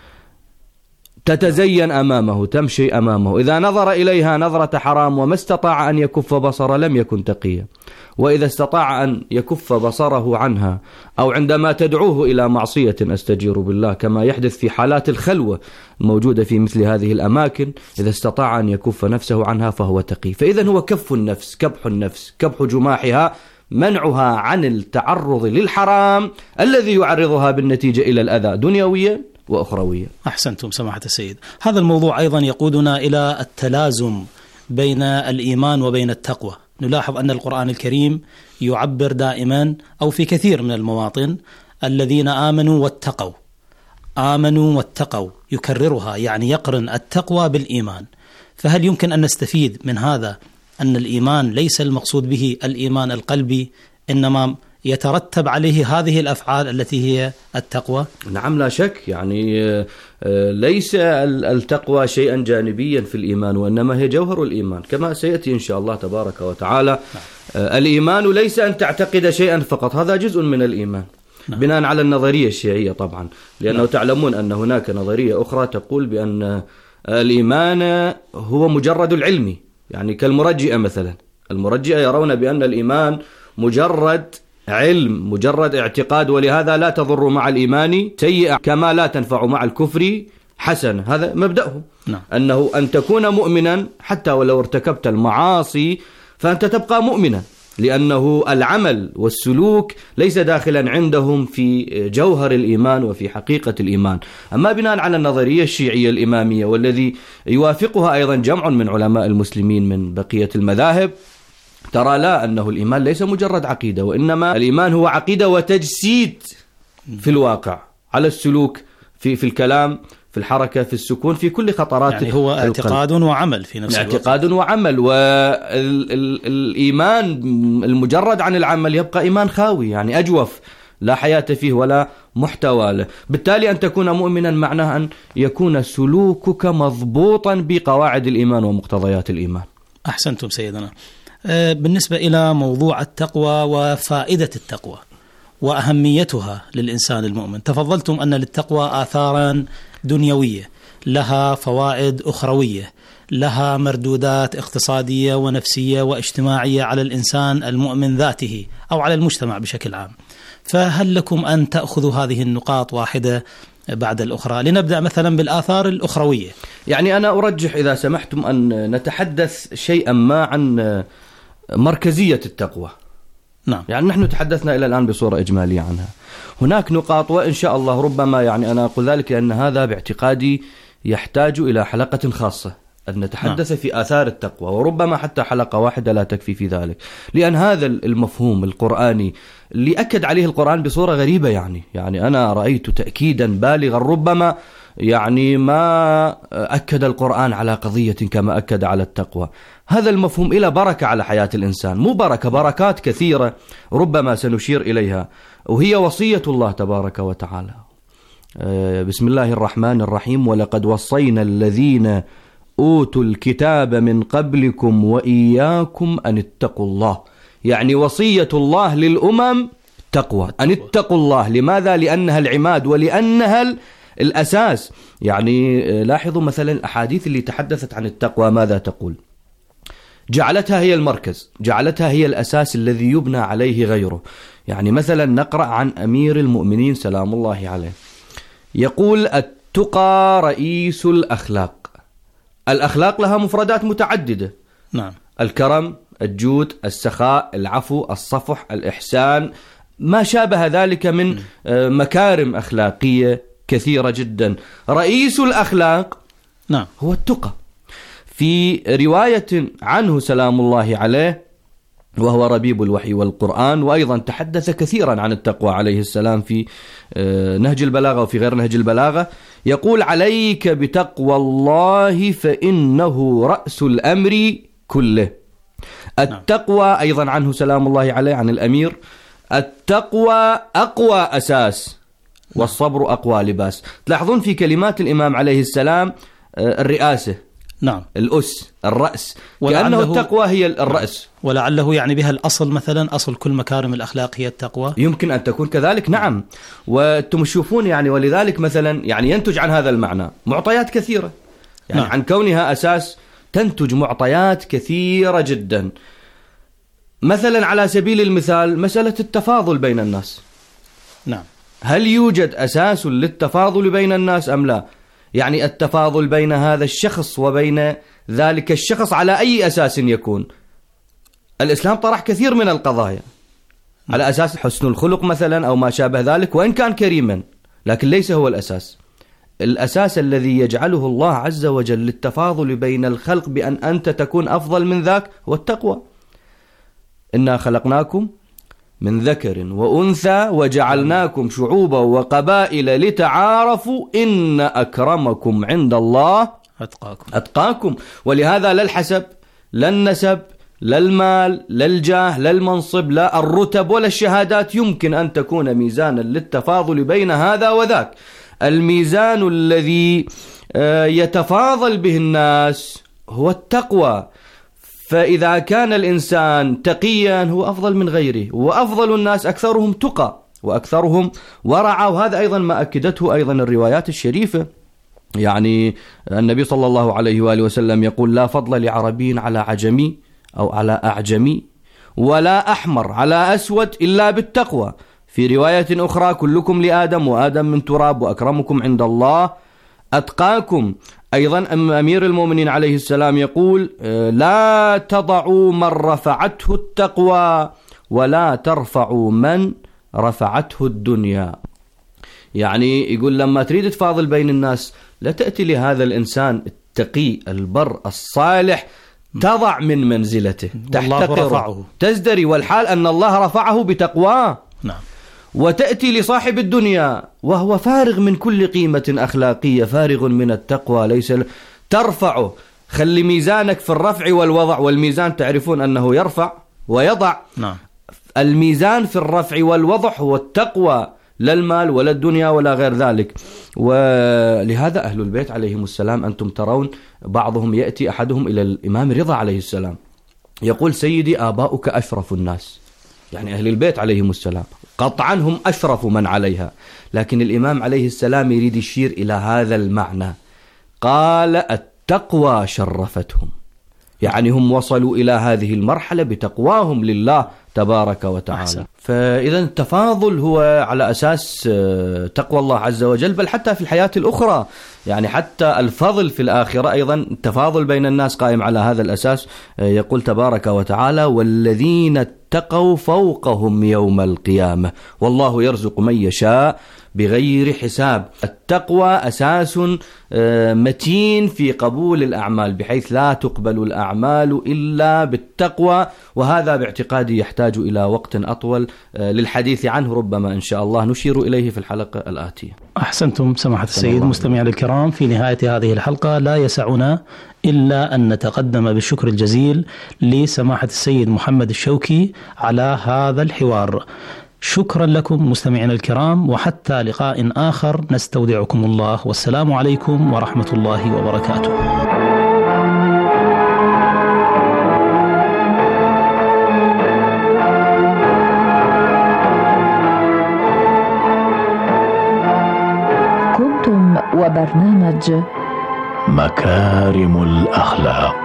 تتزين أمامه، تمشي أمامه، إذا نظر إليها نظرة حرام وما استطاع أن يكف بصره لم يكن تقيا. وإذا استطاع أن يكف بصره عنها، أو عندما تدعوه إلى معصية أستجير بالله كما يحدث في حالات الخلوة الموجودة في مثل هذه الأماكن، إذا استطاع أن يكف نفسه عنها فهو تقي. فإذا هو كف النفس، كبح النفس، كبح جماحها، منعها عن التعرض للحرام الذي يعرضها بالنتيجة إلى الأذى دنيويا وأخروية. أحسنتم سماحة السيد. هذا الموضوع أيضا يقودنا إلى التلازم بين الإيمان وبين التقوى. نلاحظ أن القرآن الكريم يعبر دائما أو في كثير من المواطن الذين آمنوا واتقوا، آمنوا واتقوا، يكررها، يعني يقرن التقوى بالإيمان. فهل يمكن أن نستفيد من هذا أن الإيمان ليس المقصود به الإيمان القلبي، إنما يترتب عليه هذه الأفعال التي هي التقوى؟ نعم لا شك. يعني ليس التقوى شيئا جانبيا في الإيمان، وإنما هي جوهر الإيمان كما سيأتي إن شاء الله تبارك وتعالى. نعم. الإيمان ليس أن تعتقد شيئا فقط، هذا جزء من الإيمان. نعم. بناء على النظرية الشيعية طبعا، لأنه نعم. تعلمون أن هناك نظرية أخرى تقول بأن الإيمان هو مجرد العلمي، يعني كالمرجئة مثلا. المرجئة يرون بأن الإيمان مجرد علم، مجرد اعتقاد، ولهذا لا تضر مع الإيمان سيئة كما لا تنفع مع الكفر حسنة. هذا مبدأه. نعم. أنه أن تكون مؤمنا حتى ولو ارتكبت المعاصي فأنت تبقى مؤمنا، لأنه العمل والسلوك ليس داخلا عندهم في جوهر الإيمان وفي حقيقة الإيمان. أما بناء على النظرية الشيعية الإمامية، والذي يوافقها أيضا جمع من علماء المسلمين من بقية المذاهب، ترى لا، أنه الإيمان ليس مجرد عقيدة، وإنما الإيمان هو عقيدة وتجسيد في الواقع على السلوك، في في الكلام، في الحركة، في السكون، في كل خطرات يعني هو القلب. اعتقاد وعمل في نفس الوقت. اعتقاد وعمل. والإيمان المجرد عن العمل يبقى إيمان خاوي، يعني أجوف، لا حياة فيه ولا محتوى له. بالتالي أن تكون مؤمنا معناه أن يكون سلوكك مضبوطا بقواعد الإيمان ومقتضيات الإيمان. أحسنتم سيدنا. بالنسبة إلى موضوع التقوى وفائدة التقوى وأهميتها للإنسان المؤمن، تفضلتم أن للتقوى آثارا دنيوية، لها فوائد أخروية، لها مردودات اقتصادية ونفسية واجتماعية على الإنسان المؤمن ذاته أو على المجتمع بشكل عام. فهل لكم أن تأخذوا هذه النقاط واحدة بعد الأخرى؟ لنبدأ مثلا بالآثار الأخروية. يعني أنا أرجح إذا سمحتم أن نتحدث شيئا ما عن مركزية التقوى. نعم. يعني نحن تحدثنا إلى الآن بصورة إجمالية عنها. هناك نقاط، وإن شاء الله ربما يعني أنا أقول ذلك لأن هذا باعتقادي يحتاج إلى حلقة خاصة أن نتحدث نعم. في آثار التقوى، وربما حتى حلقة واحدة لا تكفي في ذلك، لأن هذا المفهوم القرآني اللي أكد عليه القرآن بصورة غريبة، يعني يعني أنا رأيت تأكيدا بالغا ربما يعني ما أكد القرآن على قضية كما أكد على التقوى. هذا المفهوم إلى بركة على حياة الإنسان، مو بركة، بركات كثيرة ربما سنشير إليها، وهي وصية الله تبارك وتعالى. بسم الله الرحمن الرحيم: ولقد وصينا الذين أوتوا الكتاب من قبلكم وإياكم أن اتقوا الله. يعني وصية الله للأمم تقوى، أن اتقوا الله. لماذا؟ لأنها العماد ولأنها الأساس. يعني لاحظوا مثلا الأحاديث اللي تحدثت عن التقوى ماذا تقول؟ جعلتها هي المركز، جعلتها هي الأساس الذي يبنى عليه غيره. يعني مثلا نقرأ عن أمير المؤمنين سلام الله عليه، يقول: التقى رئيس الأخلاق. الأخلاق لها مفردات متعددة، نعم، الكرم، الجود، السخاء، العفو، الصفح، الإحسان، ما شابه ذلك من مكارم أخلاقية كثيرة جدا. رئيس الأخلاق نعم هو التقى. في رواية عنه سلام الله عليه، وهو ربيب الوحي والقرآن، وأيضا تحدث كثيرا عن التقوى عليه السلام في نهج البلاغة وفي غير نهج البلاغة، يقول: عليك بتقوى الله فإنه رأس الأمر كله. التقوى أيضا عنه سلام الله عليه عن الأمير: التقوى أقوى أساس والصبر أقوى لباس. تلاحظون في كلمات الإمام عليه السلام الرئاسة، نعم، الأس، الرأس، كأنه التقوى هي الرأس، ولعله يعني بها الأصل، مثلا أصل كل مكارم الأخلاق هي التقوى. يمكن أن تكون كذلك، نعم. وأنتم تشوفون يعني، ولذلك مثلا يعني ينتج عن هذا المعنى معطيات كثيرة، يعني نعم. عن كونها أساس تنتج معطيات كثيرة جدا. مثلا على سبيل المثال مسألة التفاضل بين الناس، نعم، هل يوجد أساس للتفاضل بين الناس أم لا؟ يعني التفاضل بين هذا الشخص وبين ذلك الشخص على أي أساس يكون؟ الإسلام طرح كثير من القضايا على أساس حسن الخلق مثلا أو ما شابه ذلك، وإن كان كريما لكن ليس هو الأساس. الأساس الذي يجعله الله عز وجل للتفاضل بين الخلق بأن أنت تكون أفضل من ذاك هو التقوى. إنا خلقناكم من ذكر وأنثى وجعلناكم شعوبا وقبائل لتعارفوا إن أكرمكم عند الله أتقاكم. أتقاكم. ولهذا لا الحسب، لا النسب، لا المال، لا الجاه، لا المنصب، لا الرتب، ولا الشهادات يمكن أن تكون ميزانا للتفاضل بين هذا وذاك. الميزان الذي يتفاضل به الناس هو التقوى. فإذا كان الإنسان تقيا هو أفضل من غيره، وأفضل الناس أكثرهم تقى وأكثرهم ورعا. وهذا أيضا ما أكدته أيضا الروايات الشريفة. يعني النبي صلى الله عليه وآله وسلم يقول: لا فضل لعربي على عجمي أو على أعجمي، ولا أحمر على أسود إلا بالتقوى. في رواية أخرى: كلكم لآدم وآدم من تراب وأكرمكم عند الله أتقاكم. أيضا أمير المؤمنين عليه السلام يقول: لا تضعوا من رفعته التقوى ولا ترفعوا من رفعته الدنيا. يعني يقول لما تريد تفاضل بين الناس لا تأتي لهذا الإنسان التقي البر الصالح تضع من منزلته، تحتقره، تزدري، والحال أن الله رفعه بتقواه. نعم. وتأتي لصاحب الدنيا وهو فارغ من كل قيمة أخلاقية، فارغ من التقوى، ليس ل... ترفعه. خلي ميزانك في الرفع والوضع، والميزان تعرفون أنه يرفع ويضع. نعم. الميزان في الرفع والوضع هو التقوى، لا المال ولا الدنيا ولا غير ذلك. ولهذا أهل البيت عليهم السلام أنتم ترون بعضهم يأتي أحدهم إلى الإمام رضا عليه السلام يقول: سيدي آباؤك أشرف الناس، يعني أهل البيت عليهم السلام قطعا هم أشرف من عليها. لكن الإمام عليه السلام يريد يشير إلى هذا المعنى، قال: التقوى شرفتهم، يعني هم وصلوا إلى هذه المرحلة بتقواهم لله تبارك وتعالى. أحسن. فإذا التفاضل هو على أساس تقوى الله عز وجل، بل حتى في الحياة الأخرى، يعني حتى الفضل في الآخرة أيضا التفاضل بين الناس قائم على هذا الأساس. يقول تبارك وتعالى: والذين اتقوا فوقهم يوم القيامة والله يرزق من يشاء بغير حساب. التقوى أساس متين في قبول الأعمال، بحيث لا تقبل الأعمال إلا بالتقوى، وهذا باعتقادي يحتاج إلى وقت أطول للحديث عنه، ربما إن شاء الله نشير إليه في الحلقة الآتية. أحسنتم سماحة السيد. مستمعينا الكرام، في نهاية هذه الحلقة لا يسعنا إلا أن نتقدم بالشكر الجزيل لسماحة السيد محمد الشوكي على هذا الحوار. شكرا لكم مستمعينا الكرام، وحتى لقاء آخر نستودعكم الله، والسلام عليكم ورحمة الله وبركاته. كنتم وبرنامج مكارم الأخلاق